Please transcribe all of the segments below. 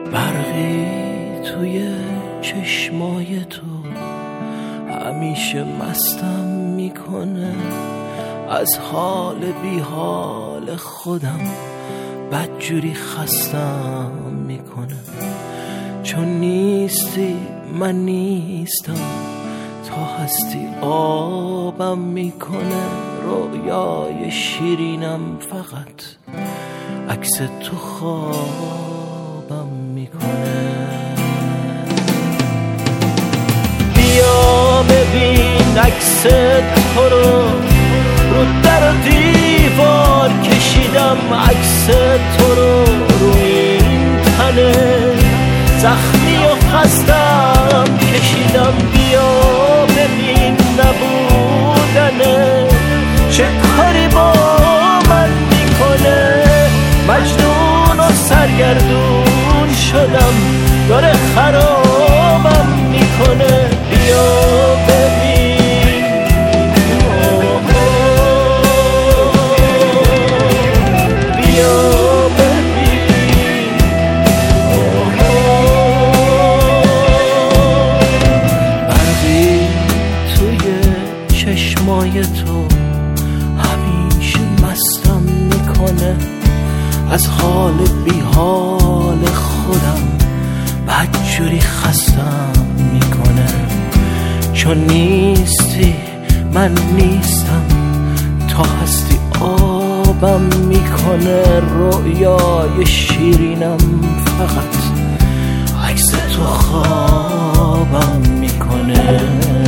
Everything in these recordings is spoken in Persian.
برقی توی چشمای تو همیشه مستم میکنه، از حال بی حال خودم بدجوری خستم میکنه. چون نیستی من نیستم، تا هستی آبم میکنه. رویای شیرینم فقط عکس تو خوابم میکنه. بیا ببین عکس تو رو در دیوار کشیدم، عکس تو رو این تنه زخمی و خستم کشیدم. بیا ببین نبودنه چه کاری با من میکنه. مجنون و سرگردون شدم، داره خرابم میکنه. بیا ببین بیا ببین برقی توی چشمای تو همیشه مستم میکنه، از حال بی حال خودم بدجوری خستم میکنه. چون نیستی من نیستم، تا هستی آبم میکنه. رویای شیرینم فقط عکس تو خوابم میکنه.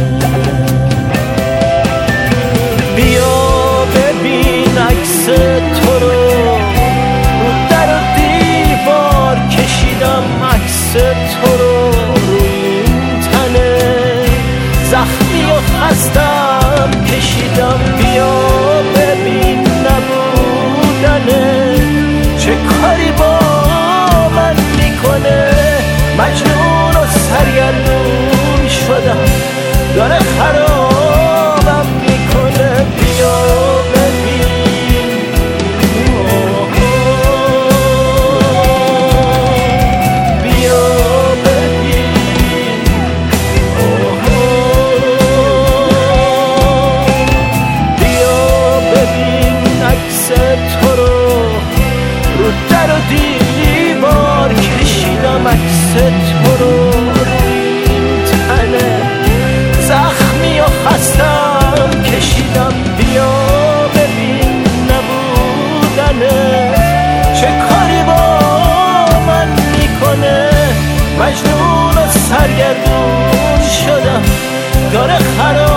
بیا ببین عکس تو رو در دیوار کشیدم، عکس تو رو این تنه زخمی و خستم کشیدم. بیا ببین نبودنه چه کاری با من میکنه. مجنون و سرگردون شدم، داره خرابم میکنه. بیا دیوار کشیدم، عکس تو رو این تنه زخمی و خستم کشیدم. بیا ببین نبودنه چه کاری با من میکنه. مجنون و سرگردون شدم، داره خراب